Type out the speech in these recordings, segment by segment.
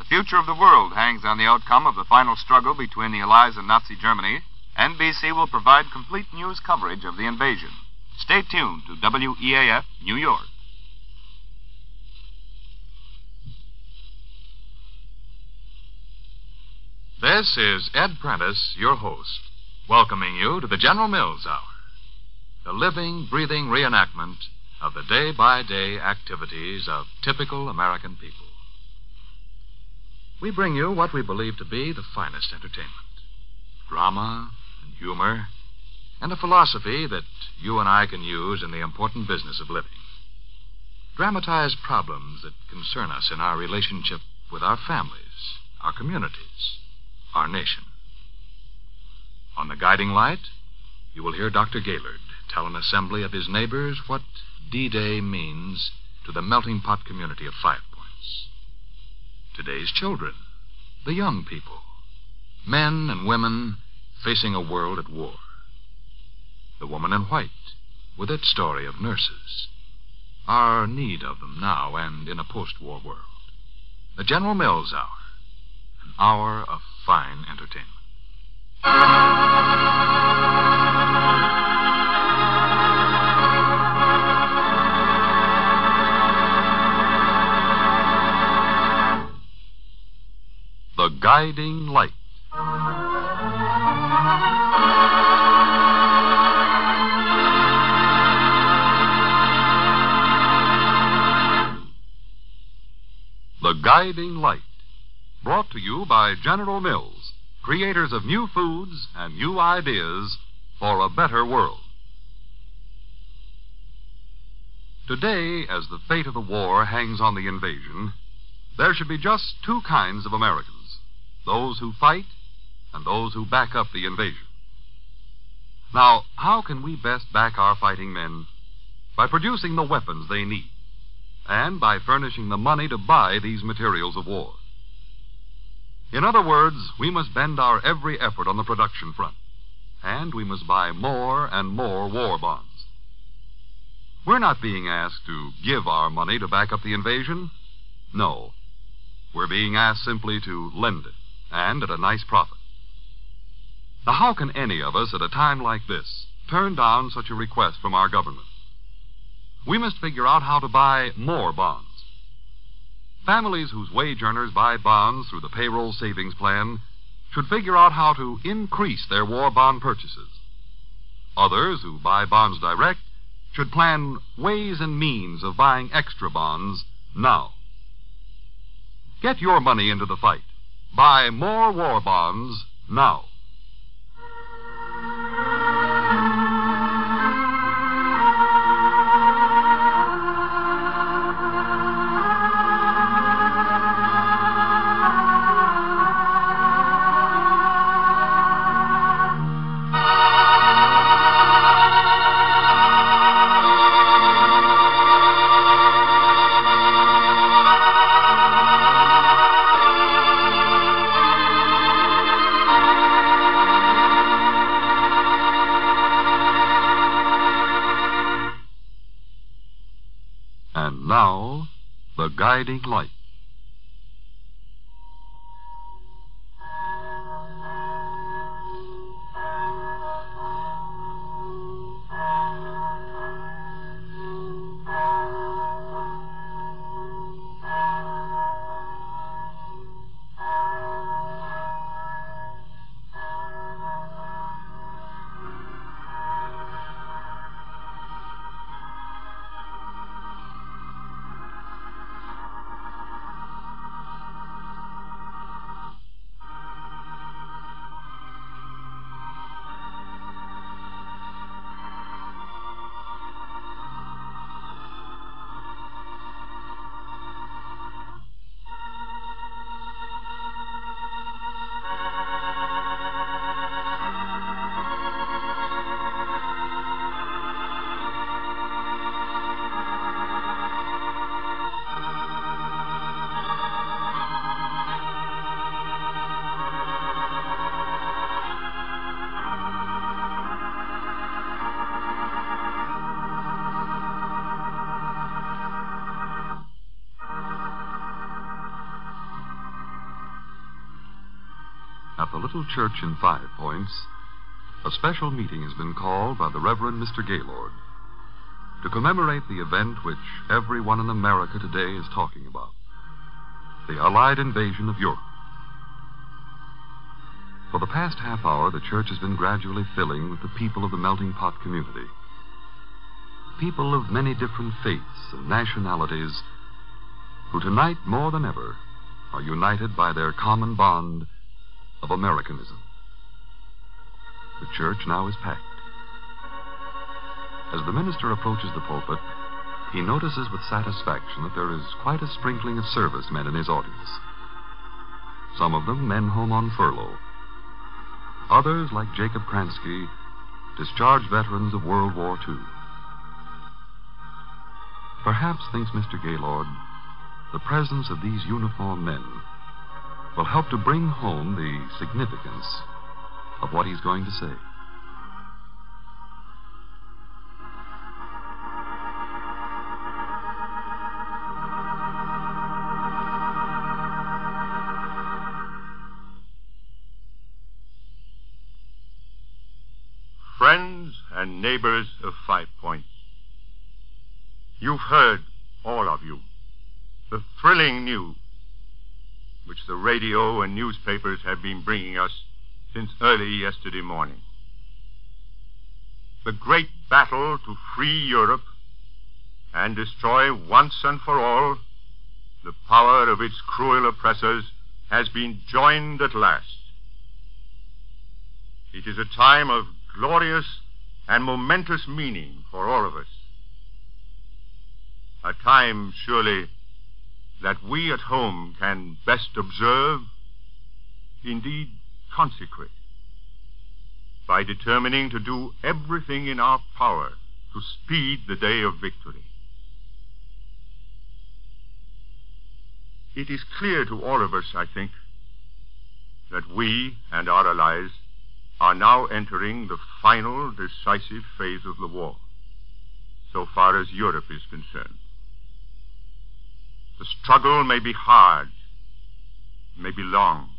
future of the world hangs on the outcome of the final struggle between the Allies and Nazi Germany, NBC will provide complete news coverage of the invasion. Stay tuned to WEAF, New York. This is Ed Prentice, your host, welcoming you to the General Mills Hour, the living, breathing reenactment of the day-by-day activities of typical American people. We bring you what we believe to be the finest entertainment, drama and humor, and a philosophy that you and I can use in the important business of living. Dramatized problems that concern us in our relationship with our families, our communities, our nation. On The Guiding Light, you will hear Dr. Gaylord tell an assembly of his neighbors what D-Day means to the melting pot community of 5 Points. Today's children, the young people, men and women facing a world at war. The Woman in White, with its story of nurses, our need of them now and in a post-war world. The General Mills Hour, an hour of fine entertainment. The Guiding Light. The Guiding Light, brought to you by General Mills, creators of new foods and new ideas for a better world. Today, as the fate of the war hangs on the invasion, there should be just 2 kinds of Americans. Those who fight and those who back up the invasion. Now, how can we best back our fighting men? By producing the weapons they need, and by furnishing the money to buy these materials of war. In other words, we must bend our every effort on the production front, and we must buy more and more war bonds. We're not being asked to give our money to back up the invasion. No. We're being asked simply to lend it, and at a nice profit. Now, how can any of us at a time like this turn down such a request from our government? We must figure out how to buy more bonds. Families whose wage earners buy bonds through the payroll savings plan should figure out how to increase their war bond purchases. Others who buy bonds direct should plan ways and means of buying extra bonds now. Get your money into the fight. Buy more war bonds now. And now, The Guiding Light. At the little church in 5 Points, a special meeting has been called by the Reverend Mr. Gaylord to commemorate the event which everyone in America today is talking about, the Allied invasion of Europe. For the past half hour, the church has been gradually filling with the people of the Melting Pot community. People of many different faiths and nationalities who tonight, more than ever, are united by their common bond of Americanism. The church now is packed. As the minister approaches the pulpit, he notices with satisfaction that there is quite a sprinkling of servicemen in his audience. Some of them men home on furlough. Others, like Jacob Kransky, discharged veterans of World War II. Perhaps, thinks Mr. Gaylord, the presence of these uniformed men will help to bring home the significance of what he's going to say. Friends and neighbors of 5 Points, you've heard, all of you, the thrilling news which the radio and newspapers have been bringing us since early yesterday morning. The great battle to free Europe and destroy once and for all the power of its cruel oppressors has been joined at last. It is a time of glorious and momentous meaning for all of us. A time, surely, that we at home can best observe, indeed consecrate, by determining to do everything in our power to speed the day of victory. It is clear to all of us, I think, that we and our allies are now entering the final decisive phase of the war, so far as Europe is concerned. The struggle may be hard, may be long.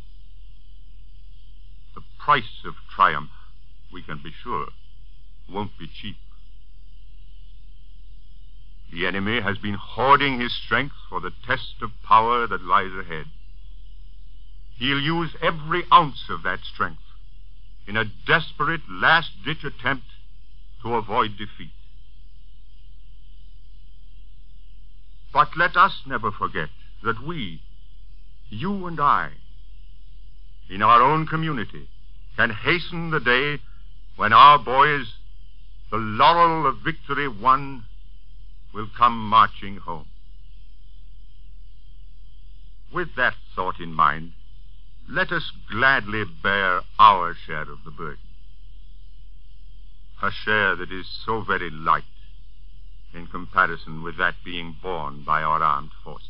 The price of triumph, we can be sure, won't be cheap. The enemy has been hoarding his strength for the test of power that lies ahead. He'll use every ounce of that strength in a desperate last-ditch attempt to avoid defeat. But let us never forget that we, you and I, in our own community, can hasten the day when our boys, the laurel of victory won, will come marching home. With that thought in mind, let us gladly bear our share of the burden, a share that is so very light in comparison with that being borne by our armed forces.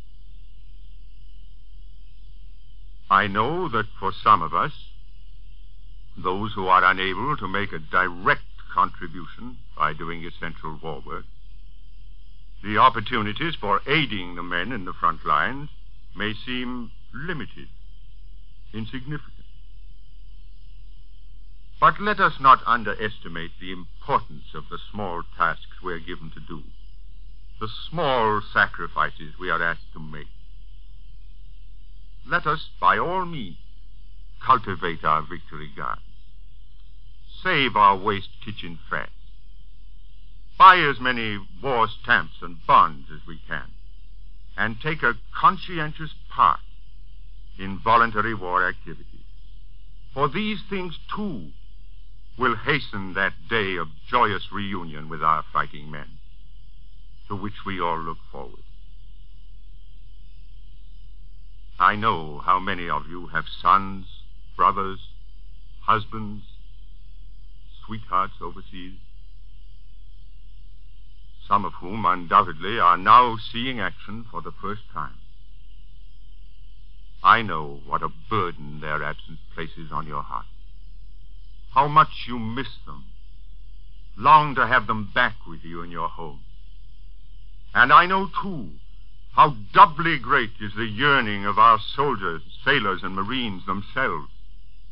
I know that for some of us, those who are unable to make a direct contribution by doing essential war work, the opportunities for aiding the men in the front lines may seem limited, insignificant. But let us not underestimate the importance of the small tasks we're given to do, the small sacrifices we are asked to make. Let us, by all means, cultivate our victory gardens, save our waste kitchen fat, buy as many war stamps and bonds as we can, and take a conscientious part in voluntary war activities. For these things, too, will hasten that day of joyous reunion with our fighting men, to which we all look forward. I know how many of you have sons, brothers, husbands, sweethearts overseas, some of whom undoubtedly are now seeing action for the first time. I know what a burden their absence places on your heart, how much you miss them, long to have them back with you in your home. And I know, too, how doubly great is the yearning of our soldiers, sailors, and Marines themselves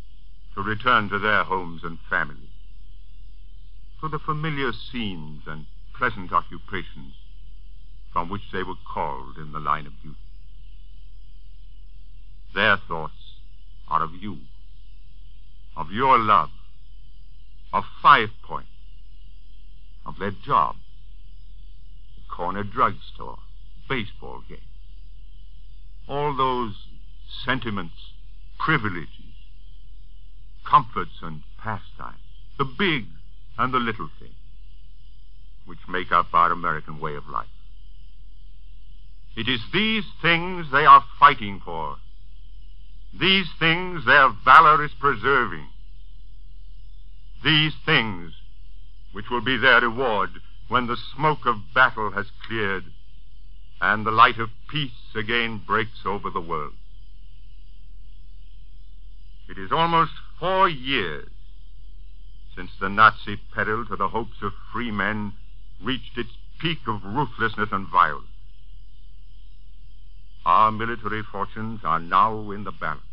to return to their homes and families, to the familiar scenes and pleasant occupations from which they were called in the line of duty. Their thoughts are of you, of your love, of 5 Point, of their job, the corner drugstore, baseball game. All those sentiments, privileges, comforts and pastimes, the big and the little things, which make up our American way of life. It is these things they are fighting for. These things their valor is preserving. These things which will be their reward when the smoke of battle has cleared and the light of peace again breaks over the world. It is almost 4 years since the Nazi peril to the hopes of free men reached its peak of ruthlessness and violence. Our military fortunes are now in the balance.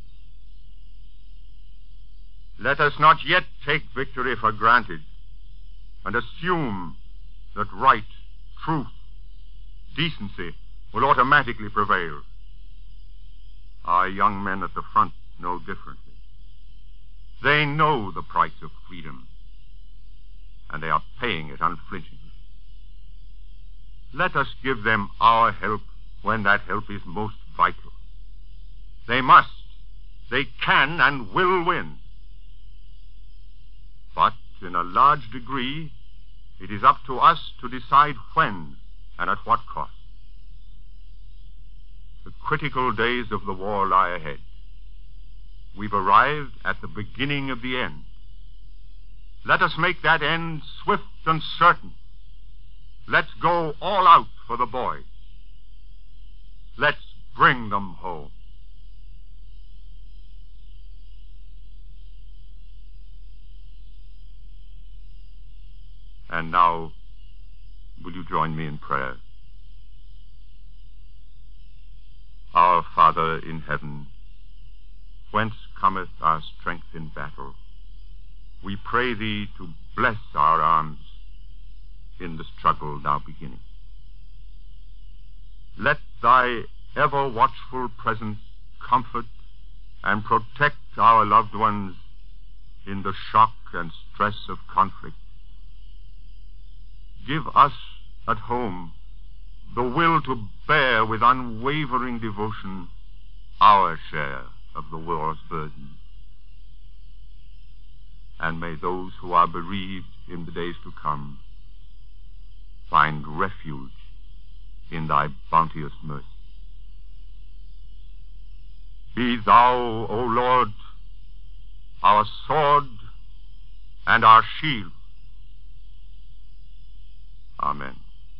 Let us not yet take victory for granted and assume that right, truth, decency will automatically prevail. Our young men at the front know differently. They know the price of freedom, and they are paying it unflinchingly. Let us give them our help when that help is most vital. They must, they can, and will win. But in a large degree, it is up to us to decide when and at what cost. The critical days of the war lie ahead. We've arrived at the beginning of the end. Let us make that end swift and certain. Let's go all out for the boys. Let's bring them home. And now, will you join me in prayer? Our Father in heaven, whence cometh our strength in battle, we pray thee to bless our arms in the struggle now beginning. Let thy ever-watchful presence comfort and protect our loved ones in the shock and stress of conflict. Give us at home the will to bear with unwavering devotion our share of the war's burden. And may those who are bereaved in the days to come find refuge in thy bounteous mercy. Be thou, O Lord, our sword and our shield. Amen.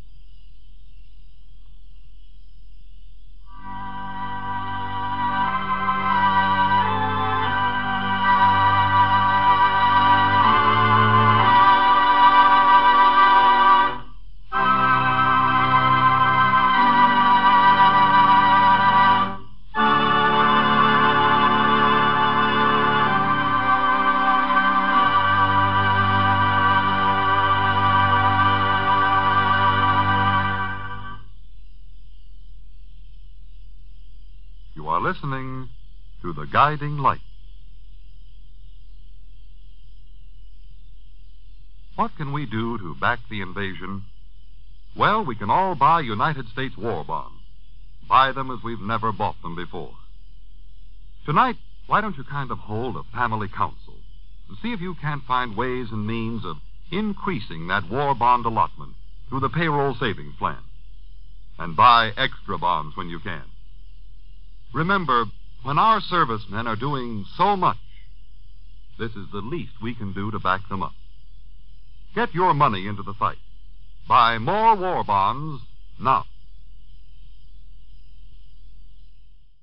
Listening to The Guiding Light. What can we do to back the invasion? Well, we can all buy United States war bonds. Buy them as we've never bought them before. Tonight, why don't you kind of hold a family council and see if you can't find ways and means of increasing that war bond allotment through the payroll savings plan. And buy extra bonds when you can. Remember, when our servicemen are doing so much, this is the least we can do to back them up. Get your money into the fight. Buy more war bonds now.